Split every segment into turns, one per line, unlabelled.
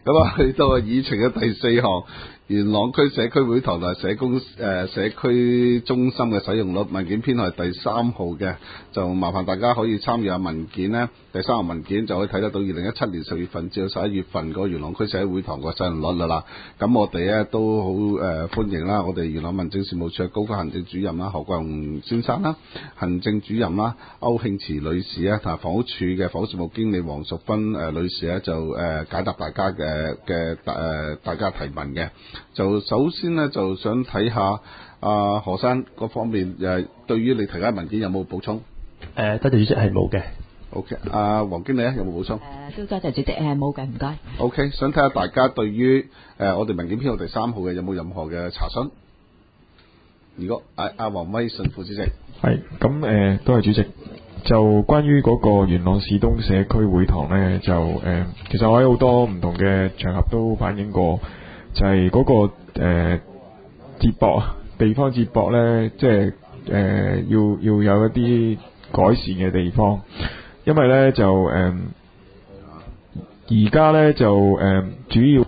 咁啊，去到議程嘅第4項，元朗區社區會堂同社區中心嘅使用率文件編號係第3號嘅，就麻煩大家可以參與下文件呢。第3項文件就可以睇得到2017年10月份至到11月份嗰個元朗區社區會堂個使用率啦。咁我哋咧都好歡迎啦，我哋元朗民政事務處嘅高級行政主任啦何國雄先生啦，行政主任啦歐慶慈女士啊，同埋房屋處嘅房屋事務經理黃淑芬女士咧就解答大家大家提問嘅。就首先咧就想睇下何生嗰方面對於你提交文件有冇補充？
多謝主席，係冇嘅。
OK， 黃經理有冇補充？
都多謝主席，冇嘅，唔該。
OK， 想睇下大家對於我哋文件編號第3號嘅有冇任何嘅查詢？如果黃威信副主席
係咁多謝主席。就關於嗰個元朗市東社區會堂呢，就其實我喺好多唔同嘅場合都反映過，就係嗰個接駁啊，地方接駁呢，即係要有一啲改善嘅地方，因為呢，就而家呢，就主要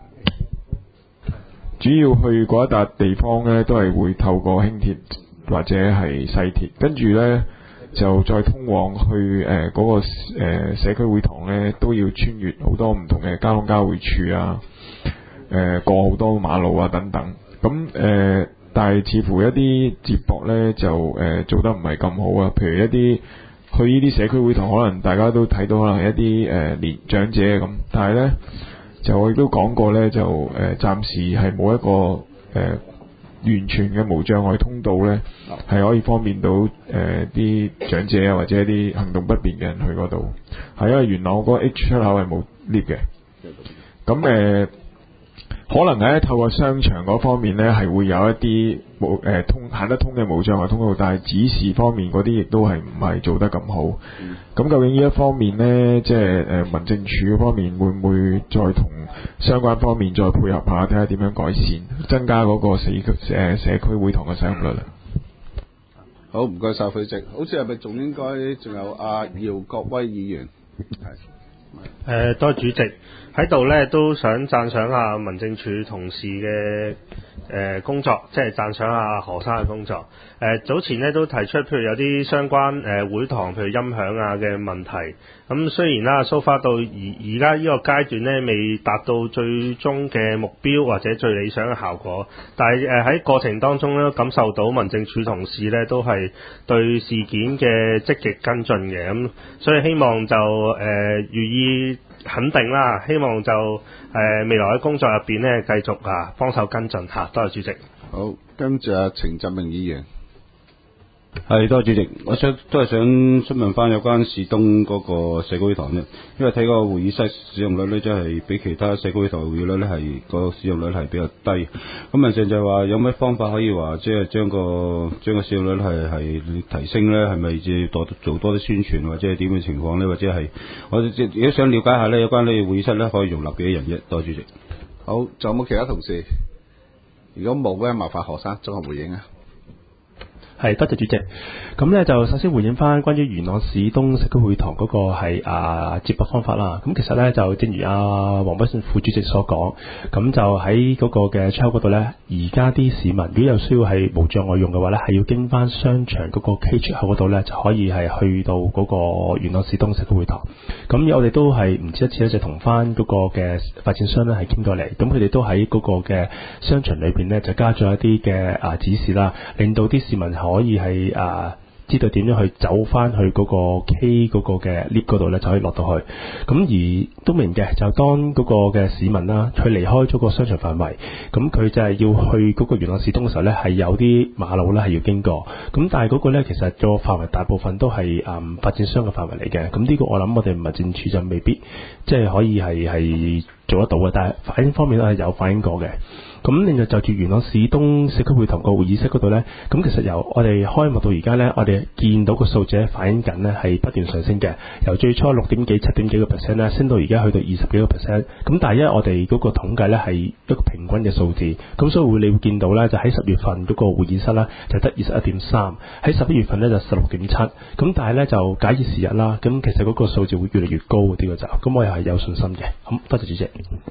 去嗰一笪地方呢，都係會透過輕鐵或者係西鐵，跟住呢，就再通往去嗰個社區會堂呢，都要穿越好多唔同嘅交通交匯處啊，過好多馬路啊等等。咁但係似乎一啲接駁呢，就做得唔係咁好啊。譬如一啲去呢啲社區會堂，可能大家都睇到可能係一啲年長者咁，但係呢，就我亦都講過呢，就暫時係冇一個完全嘅無障礙通道呢，係可以方便到啲長者啊或者一啲行動不便嘅人去嗰度。係因為元朗嗰個 H 出口係冇 lift 嘅，咁可能喺透過商場嗰方面呢，係會有一啲行得通嘅無障礙通道，但係指示方面嗰啲亦都係唔係做得咁好。咁究竟呢一方面呢，即係民政處方面會唔會再同相關方面再配合下，睇下點樣改善，增加嗰個社區會堂嘅使用率？
好，唔該晒副主席。好似係咪仲應該仲有姚國威議員？係。
多謝主席喺度咧，都想讚賞下民政處同事嘅工作，即係讚賞下何生嘅工作。早前咧都提出，譬如有啲相關會堂，譬如音響啊嘅問題。咁雖然啦，so far到而家呢個階段咧，未達到最終嘅目標或者最理想嘅效果，但係喺過程當中咧，感受到民政處同事咧都係對事件嘅積極跟進嘅。咁所以希望就予以肯定啦，希望就未來嘅工作入邊咧繼續幫手跟進嚇。多謝主席。
好，跟住程振明議員。
係，多謝主席。我都係想詢問翻有關市東嗰個社區會堂啫，因為睇個會議室使用率咧，即係比其他社區會堂會議率咧係個使用率係比較低。咁問題就係話有咩方法可以話即係將個使用率係提升咧？係咪即係做多啲宣傳，或者係點嘅情況咧？或者係我如果想了解下咧，有關呢個會議室咧可以容納幾多人啫？多謝主席。
好，仲有冇其他同事？如果冇咧，麻煩何生綜合回應啊。
係，多謝主席。咁咧就首先回應翻關於元朗市東社區會堂嗰個係接駁方法啦。咁其實咧就正如黃偉信副主席所講，咁就喺嗰個嘅出口嗰度咧，而家啲市民如果有需要係無障礙用嘅話咧，係要經翻商場嗰個 K 出口嗰度咧，就可以係去到嗰個元朗市東社區會堂。咁我哋都係唔止一次咧，就同翻嗰個嘅發展商咧係傾過嚟。咁佢哋都喺嗰個嘅商場裏邊咧，就加咗一啲嘅指示啦，令到啲市民可以係知道點樣去走翻去嗰個 K 嗰個嘅 lift 嗰度咧，就可以落到去。咁而都明嘅，就當嗰個嘅市民啦，佢離開咗個商場範圍，咁佢就係要去嗰個元朗市東嘅時候咧，係有啲馬路咧係要經過。咁但係嗰個咧，其實個範圍大部分都係發展商嘅範圍嚟嘅。咁呢個我諗我哋民政處就未必即係可以係做得到嘅，但係反映方面都係有反映過嘅。咁另外就住元朗市東社區會堂個會議室嗰度呢，咁其實由我哋開幕到而家呢，我哋見到個數字反映緊呢係不斷上升嘅，由最初6點幾、7點幾個 percent 呢，升到而家去到20幾個 percent。咁但係因為我哋嗰個統計呢係一個平均嘅數字，咁所以你會見到呢，就喺10月份嗰個會議室呢，就得21.3，喺11月份呢，就16.7。咁但係呢，就假以時日啦，咁其實嗰個數字會越嚟越高啲嘅就，咁我又係有信心嘅。好，多謝主席。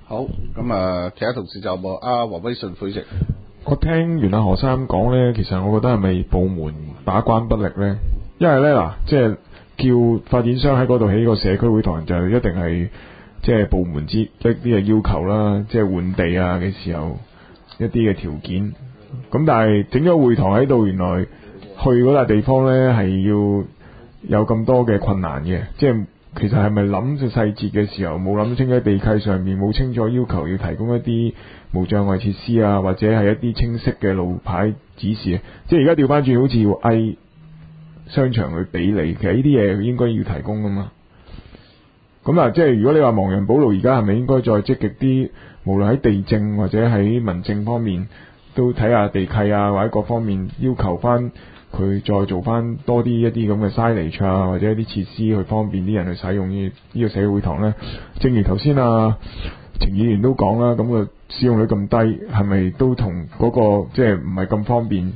好，咁啊，其他同事就有冇啊？黃威順副主席。
我聽完阿何生講呢，其實我覺得係咪部門把關不力呢？因為呢，嗱，即係叫發展商喺嗰度起個社區會堂，就一定係即係部門之一啲嘅要求啦，即係換地啊嘅時候一啲嘅條件。咁但係整咗會堂喺度，原來去嗰笪地方呢係要有咁多嘅困難嘅，即係其實係咪諗住細節嘅時候冇諗清喺地契上面冇清楚要求要提供一啲無障礙設施啊，或者係一啲清晰嘅路牌指示啊？即係而家調翻轉，好似要嗌商場去俾你，其實呢啲嘢應該要提供噶嘛。咁啊，即係如果你話亡羊補牢，而家係咪應該再積極啲，無論喺地政或者喺民政方面，都睇下地契啊，或者各方面要求翻佢再做翻多啲一啲咁嘅 signage 啊，或者一啲設施去方便啲人去使用呢個社區會堂呢？正如頭先啊程議員都講啦，咁個使用率咁低，係咪都同嗰個即係唔係咁方便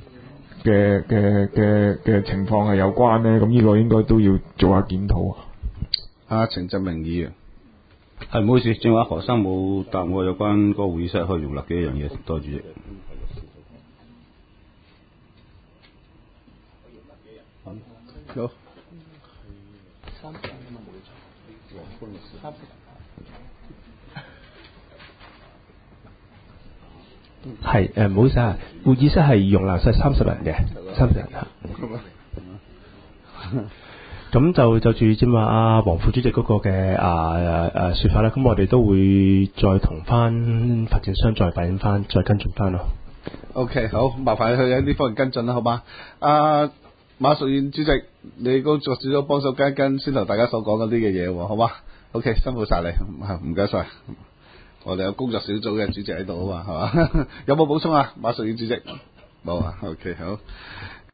嘅情況係有關呢？咁呢個應該都要做下檢討啊。
程振明議員。
係，唔好意思，正話何生冇答我有關嗰個會議室可以容納嘅一樣嘢，多謝主席。
好。
係唔好意思啊，會議室係容納晒30人嘅，30人嚇。咁就住正話阿黃副主席嗰個嘅説法咧，咁我哋都會再同翻發展商再反映翻，再跟進翻咯。
OK， 好，麻煩你去喺呢方面跟進啦，好嗎？馬淑燕主席，你工作少咗幫手跟一跟先頭大家所講嗰啲嘅嘢喎，好嗎 ？OK， 辛苦晒你，唔該晒。我哋有工作小組嘅主席喺度啊嘛，係嘛？有冇補充啊？馬淑燕主席冇啊？OK， 好。